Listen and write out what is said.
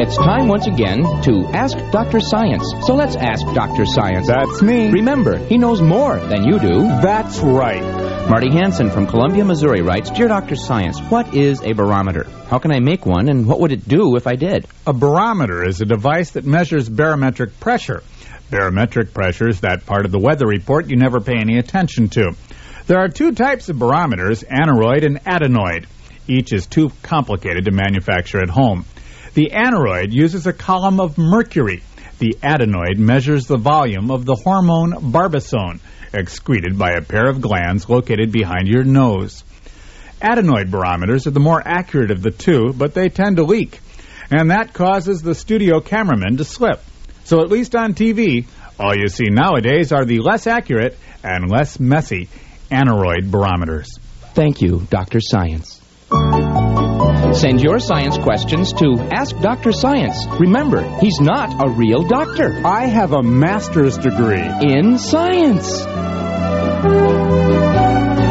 It's time once again to Ask Dr. Science. So let's ask Dr. Science. That's me. Remember, he knows more than you do. That's right. Marty Hansen from Columbia, Missouri writes, Dear Dr. Science, what is a barometer? How can I make one, and what would it do if I did? A barometer is a device that measures barometric pressure. Barometric pressure is that part of the weather report you never pay any attention to. There are two types of barometers, aneroid and adenoid. Each is too complicated to manufacture at home. The aneroid uses a column of mercury. The adenoid measures the volume of the hormone barbasone, excreted by a pair of glands located behind your nose. Adenoid barometers are the more accurate of the two, but they tend to leak, and that causes the studio cameraman to slip. So at least on TV, all you see nowadays are the less accurate and less messy aneroid barometers. Thank you, Dr. Science. Send your science questions to Ask Dr. Science. Remember, he's not a real doctor. I have a master's degree In science.